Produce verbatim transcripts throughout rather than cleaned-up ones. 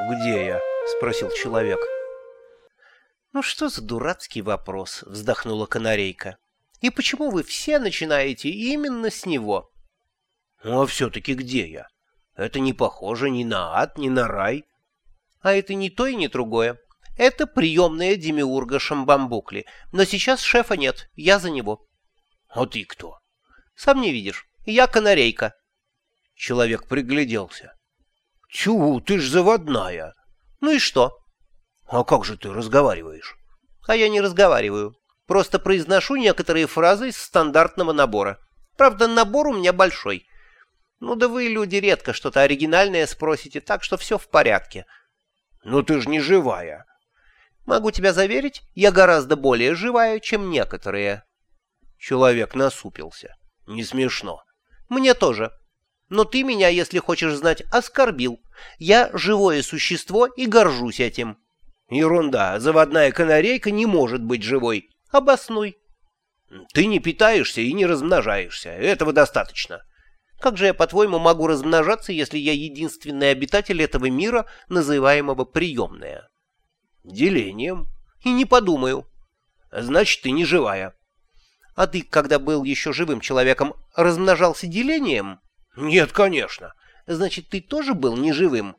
«Где я?» — спросил человек. «Ну что за дурацкий вопрос?» — вздохнула канарейка. «И почему вы все начинаете именно с него?» «Ну а все-таки где я? Это не похоже ни на ад, ни на рай». «А это не то и не другое. Это приемная демиурга Шамбамбукли. Но сейчас шефа нет, я за него». «А ты кто?» «Сам не видишь. Я канарейка». Человек пригляделся. «Тю, ты ж заводная». «Ну и что?» «А как же ты разговариваешь?» «А я не разговариваю. Просто произношу некоторые фразы из стандартного набора. Правда, набор у меня большой. Ну да вы, люди, редко что-то оригинальное спросите, так что все в порядке». «Но ты ж не живая». «Могу тебя заверить, я гораздо более живая, чем некоторые». Человек насупился. «Не смешно». «Мне тоже. Но ты меня, если хочешь знать, оскорбил. Я живое существо и горжусь этим». «Ерунда. Заводная канарейка не может быть живой». «Обоснуй». «Ты не питаешься и не размножаешься. Этого достаточно». «Как же я, по-твоему, могу размножаться, если я единственный обитатель этого мира, называемого приемная?» «Делением». «И не подумаю». «Значит, ты не живая». «А ты, когда был еще живым человеком, размножался делением?» «Нет, конечно». «Значит, ты тоже был неживым?»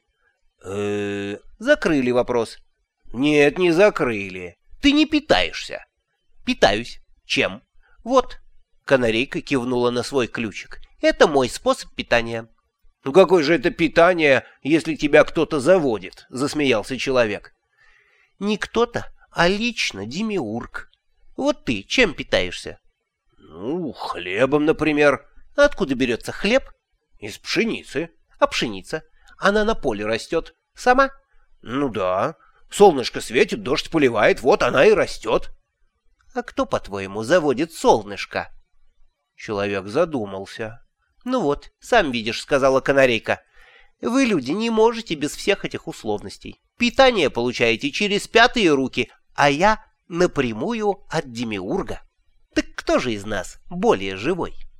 э «Закрыли вопрос». «Нет, не закрыли». «Ты не питаешься». «Питаюсь. Чем?» «Вот». Канарейка кивнула на свой ключик. «Это мой способ питания». «Ну какое же это питание, если тебя кто-то заводит?» — засмеялся человек. «Не кто-то, а лично демиург. Вот ты чем питаешься?» «Ну, хлебом, например». «Откуда берется хлеб?» «Из пшеницы». «А пшеница? Она на поле растет. Сама?» «Ну да. Солнышко светит, дождь поливает, вот она и растет». «А кто, по-твоему, заводит солнышко?» Человек задумался. «Ну вот, сам видишь», — сказала канарейка. «Вы, люди, не можете без всех этих условностей. Питание получаете через пятые руки, а я напрямую от демиурга. Так кто же из нас более живой?»